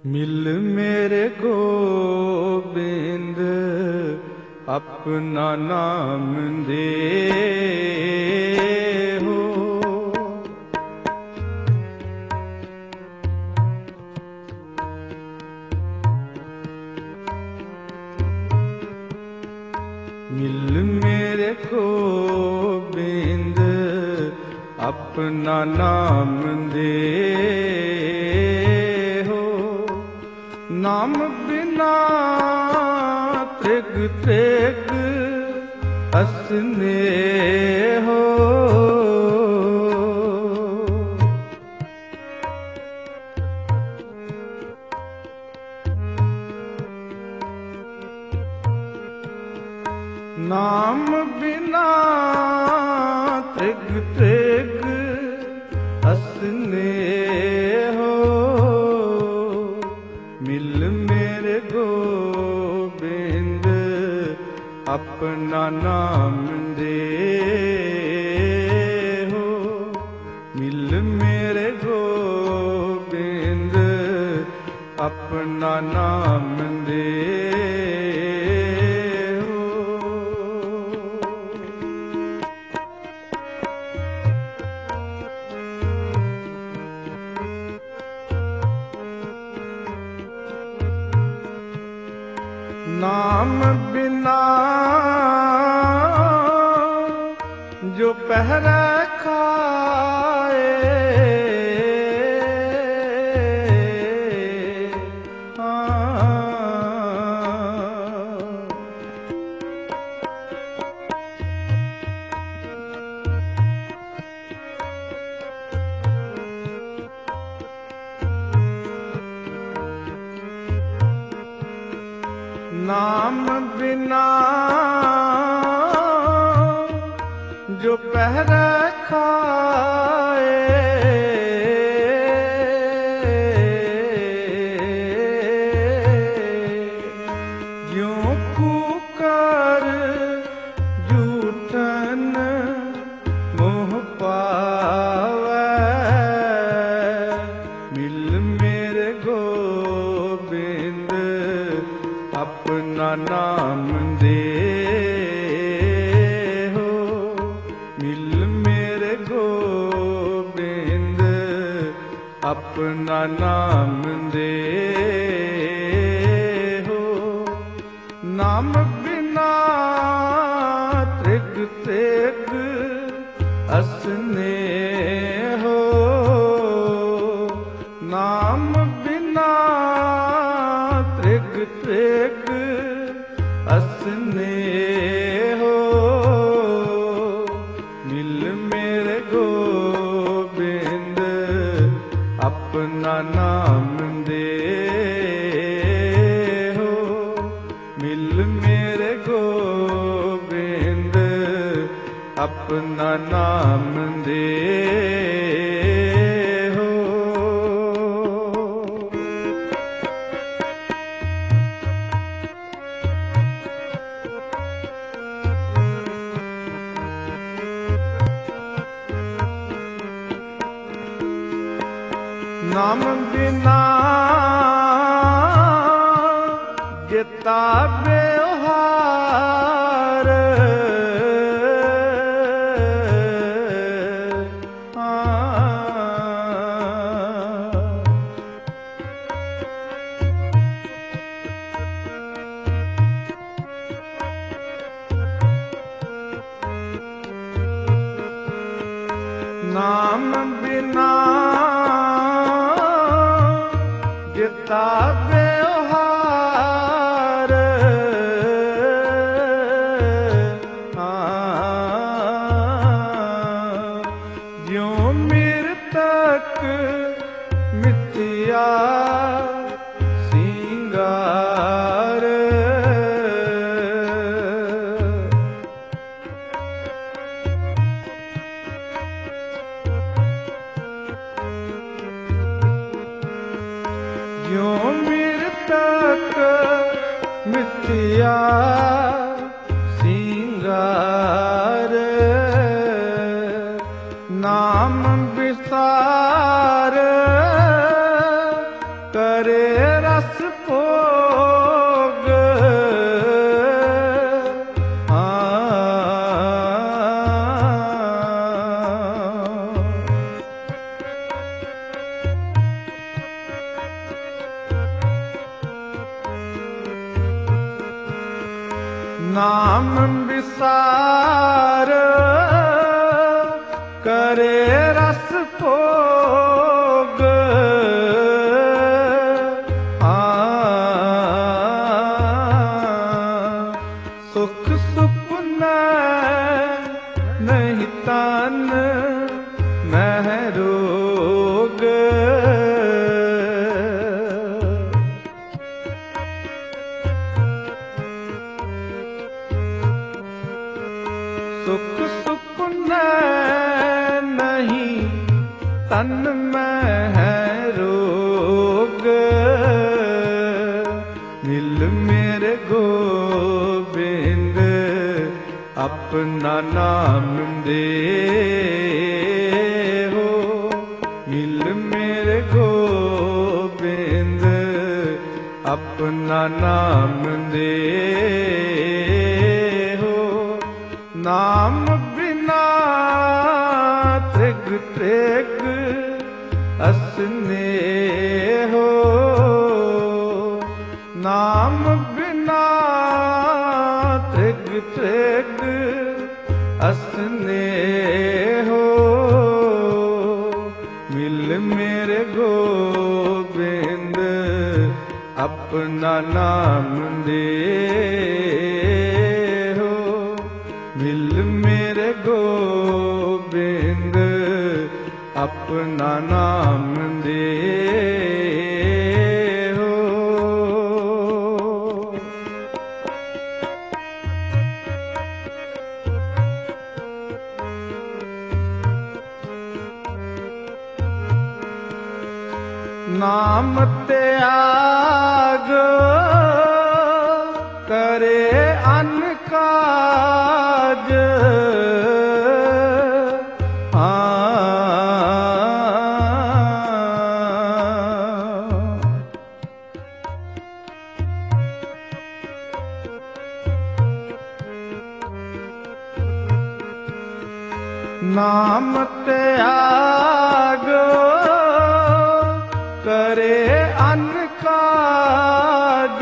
मिल मेरे गोबिंद अपना नाम दे हो। मिल मेरे गोबिंद अपना नाम दे हो। नाम बिना त्रिग त्रिग असने हो। नाम बिना त्रिग त्रिग असने हो। मिल मेरे गोबिंद अपना नाम दे हो। मिल मेरे गोबिंद अपना नाम दे हो। नाम बिना जो पहरा खाए, नाम बिना जो पहरा खाए, ज्यों कुकर जूठन मोह पावै। मिल मेरे गोबिंद अपना नाम दे हो। मिल मेरे गोबिंद अपना नाम दे हो। नाम बिना त्रिग त्रिग असने हो। नाम बिना त्रिग त्रिग असने हो। मिल मेरे गोबिंद अपना नाम दे हो। मिल मेरे गोबिंद अपना नाम दे हो। नाम बिना जिता व्यवहार, नाम बिना जिता व्यवहार, ज्यों मृतक मिथ्या सिंगार। ज्यों मृतक मिथ्या सिंगार। नाम विसार करे रस भोग नाम विसार करे रस भोग सुख सुपना नहीं तन मह रोग सुख सुपना नहीं तन में है रोग मिल मेरे गोबिंद अपना नाम दे हो मिल मेरे गोबिंद अपना नाम दे नाम बिना त्रिग त्रिग असने हो नाम बिना त्रिग त्रिग असने हो मिल मेरे गोबिंद अपना नाम दे मिल मेरे गोबिंद अपना नाम दे हो नाम त्याग करे अनकाज नाम त्याग करे अनकाज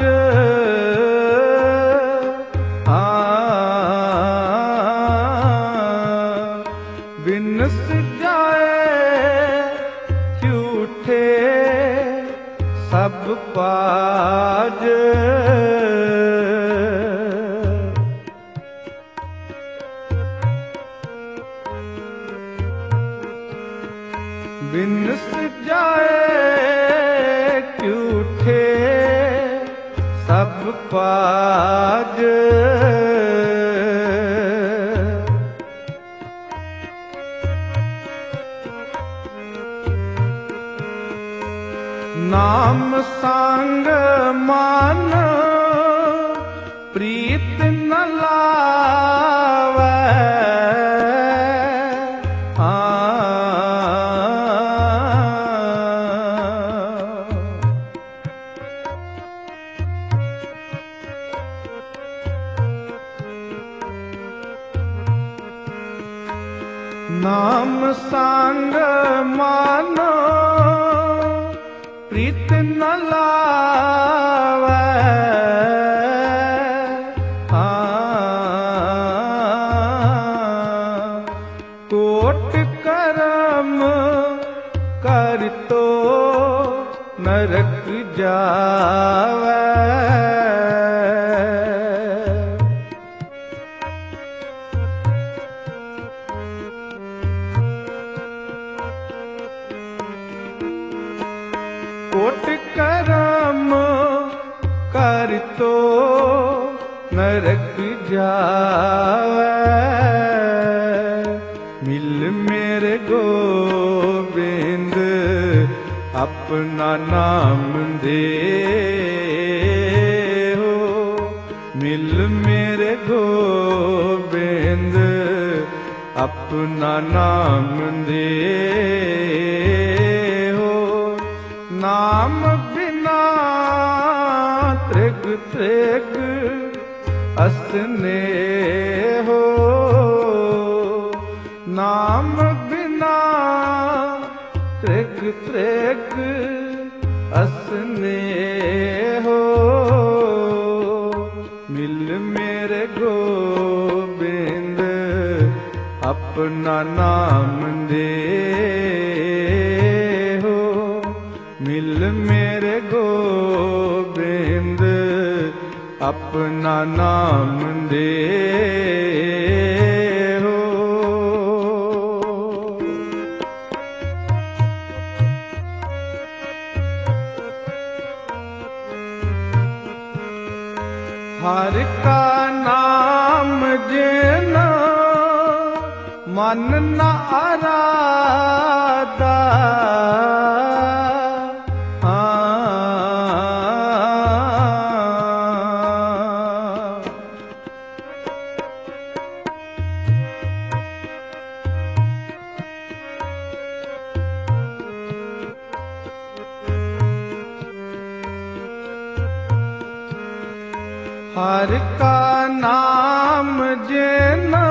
बिनस जाए झूठे सब पाज बिनस जाए झूठे सब पाज नाम संग मान प्रीत न लावै नाम संग मानो प्रीत न लावै कोट करम कर तो नरक जावै कोट करम कर तो नरक जावै मिल मेरे गोबिंद अपना नाम दे हो मिल मेरे गोबिंद अपना नाम दे हो नाम बिना त्रिग त्रिग असने हो। नाम बिना त्रिग त्रिग असने हो। मिल मेरे गोबिंद अपना नाम दे हो। मिल मेरे गोबिंद अपना नाम दे हो। हर का नाम जेना मन न आराधा। हर का नाम जेना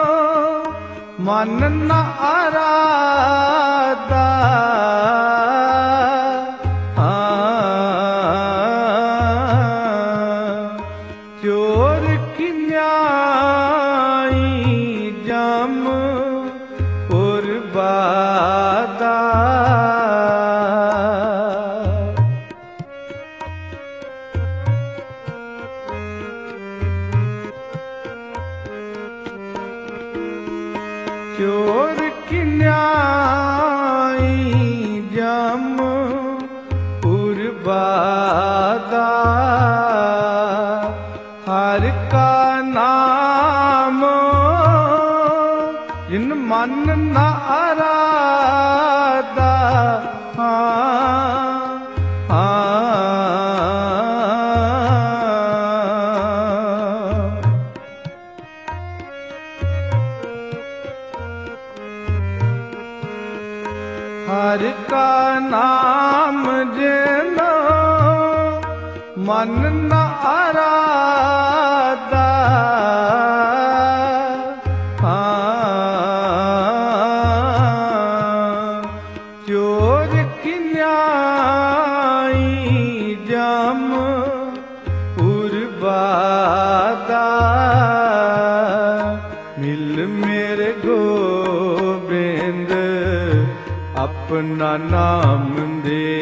मन न आराधा। चोर की न्यायी जम उर्बादा। चोर की न्यायी जम उर्बादा। हर का नाम जिन मन न आराधा। हर का नाम जेना मन न आराधा। चोर की न्यायी जम उर्बादा। मिल मेरे गोबिंद अपना नाम दे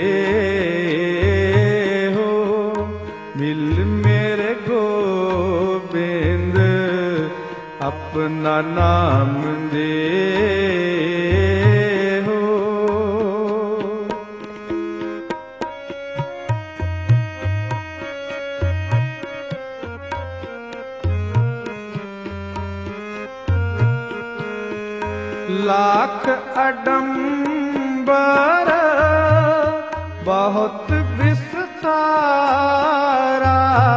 हो। मिल मेरे गोबिंद अपना नाम दे हो। लाख अडंबर बहुत विस्तारा।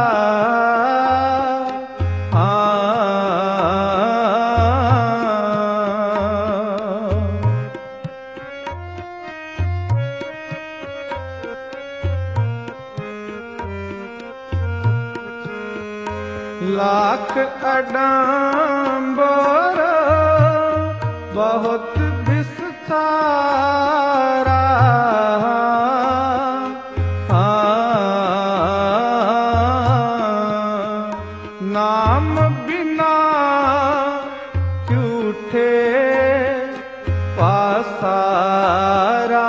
लाख अडंबर बहुत विस्तारा। नाम बिना झूठे पासारा।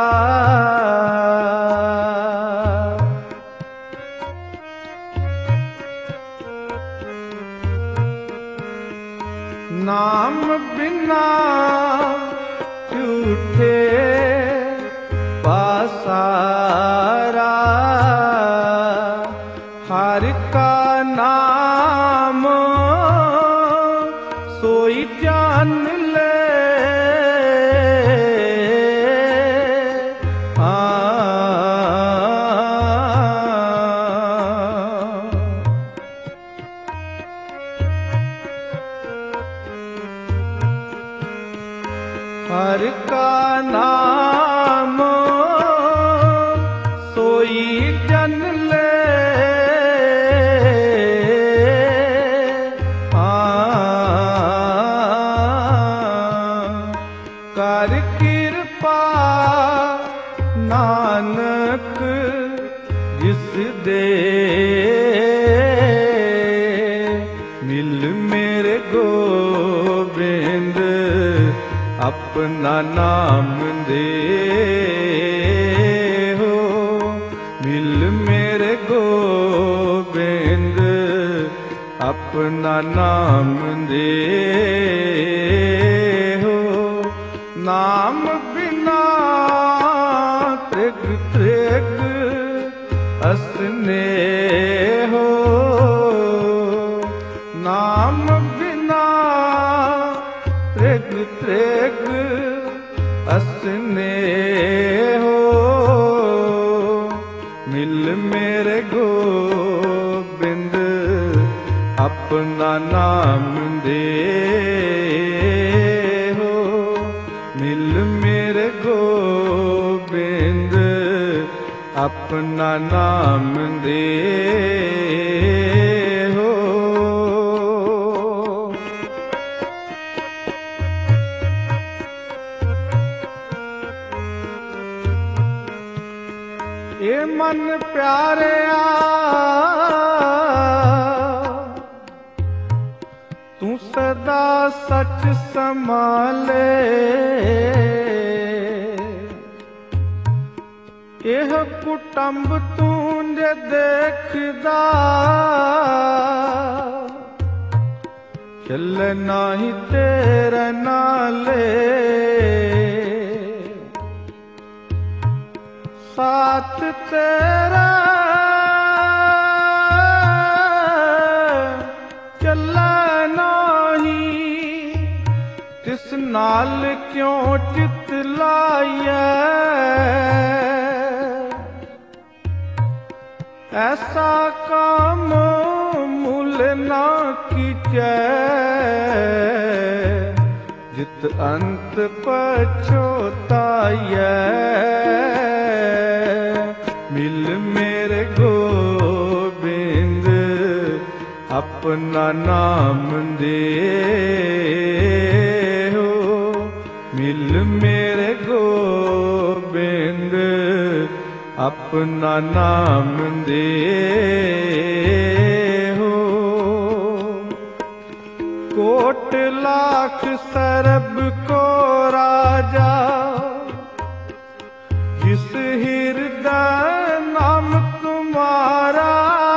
नाम बिना झूठे पासारा। हर का नाम सोई जान ले। हर का नाम ਜਨ ਲੈ ਕਰ ਕਿਰਪਾ ਨਾਨਕ ਜਿਸ ਦੇ ਮਿਲ ਮੇਰੇ ਗੋਬਿੰਦ ਆਪਣਾ ਨਾਮ ਦੇ ਹੋ ਮਿਲ ਮੇਰੇ ਗੋਬਿੰਦ ਆਪਣਾ ਨਾਮ ਦੇ ਹੋ ਨਾਮ ਬਿਨਾ ਤ੍ਰਿਗ ਤ੍ਰਿਗ ਅਸਨੇ ਹੋ ਨਾਮ ਬਿਨਾ ਤ੍ਰਿਗ ਤ੍ਰਿਗ ਅਸਨੇ ਹੋ ਮਿਲ ਮੇਰੇ ਗੋਬਿੰਦ ਆਪਣਾ ਨਾਮ ਦੇ ਹੋ ਮਿਲ ਮੇਰੇ ਗੋਬਿੰਦ ਆਪਣਾ ਨਾਮ ਦੇ ਹੋ ਇਹ ਮਨ ਪਿਆਰਿਆ ਤੂੰ ਸਦਾ ਸੱਚ ਸੰਭਾਲੇ ਇਹ ਕੁਟੰਬ ਤੂੰ ਜੇ ਦੇਖਦਾ ਚੱਲ ਨਾਹੀ ਤੇਰੇ ਨਾਲੇ ਸਾਥ ਤੇਰਾ ਚੱਲੇ ਨਾਹੀ ਤਿਸ ਨਾਲ ਕਿਉਂ ਚਿਤ ਲਾਈਐ ਐਸਾ ਕਾਮ ਮੁੱਲ ਨਾ ਕੀਚੈ ਜਿਤ ਅੰਤ ਪਛੋਤਾਈਐ ਮਿਲ ਮੇਰੇ ਗੋਬਿੰਦ ਆਪਣਾ ਨਾਮ ਦੇ ਹੋ ਮਿਲ ਮੇਰੇ ਗੋਬਿੰਦ ਆਪਣਾ ਨਾਮ ਦੇ ਹੋ ਕੋਟ ਲਾਖ ਸਰਬ ਕੋ ਰਾਜਾ ਜਿਸ ਹਿਰਦੈ ਨਾਮ ਤੁਮਾਰਾ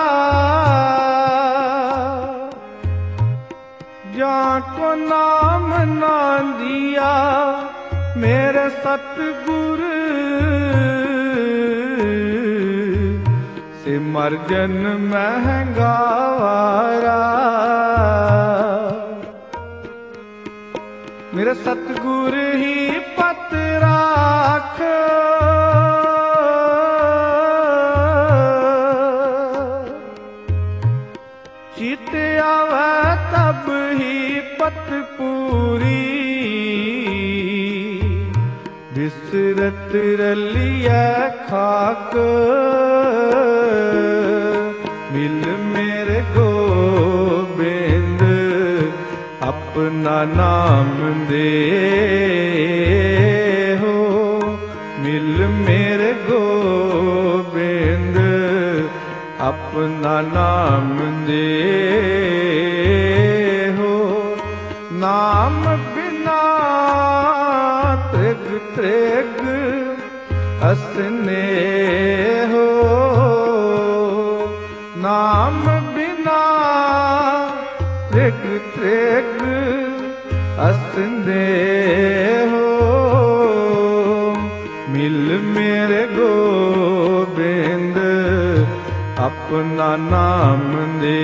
ਜਾਂ ਕੋ ਨਾਮ ਨਾ ਦਿਆ ਮੇਰੇ ਸਤਿਗੁਰ ਸੇ ਮਰ ਜਨ ਮਹਿੰਗਾ ਵਾਰਾ ਮੇਰੇ ਸਤਿਗੁਰ ਹੀ ਪਤ ਰਾਖ ਚਿਤ ਆਵੈ ਤਬ ਹੀ ਪਤ ਪੂਰੀ ਬਿਸਰਤ ਰਲੀਐ ਖਾਕ ਮਿਲ ਮੇਰੇ ਗੋਬਿੰਦ ਆਪਣਾ ਨਾਮ ਦੇ ਹੋ ਮਿਲ ਮੇਰੇ ਗੋਬਿੰਦ ਆਪਣਾ ਨਾਮ ਦੇ ਹੋ ਨਾਮ ਬਿਨਾ ਤ੍ਰਿਗ ਤ੍ਰਿਗ ਅਸਨੇ ਹੋ ਨਾਮ ਬਿਨਾ ਤ੍ਰਿਗ ਤ੍ਰਿਗ ਅਸਨੇ ਹੋ ਮਿਲ ਮੇਰੇ ਗੋਬਿੰਦ ਆਪਣਾ ਨਾਮ ਦੇ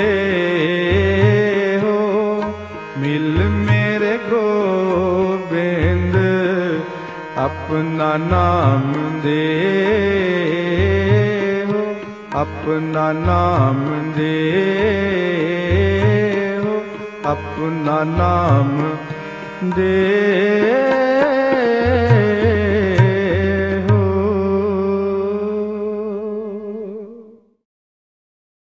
ਹੋ ਮਿਲ ਮੇਰੇ ਗੋਬਿੰਦ ਆਪਣਾ ਨਾਮ ਦੇ ਹੋ ਆਪਣਾ ਨਾਮ ਦੇ ਹੋ ਆਪਣਾ ਨਾਮ ਦੇ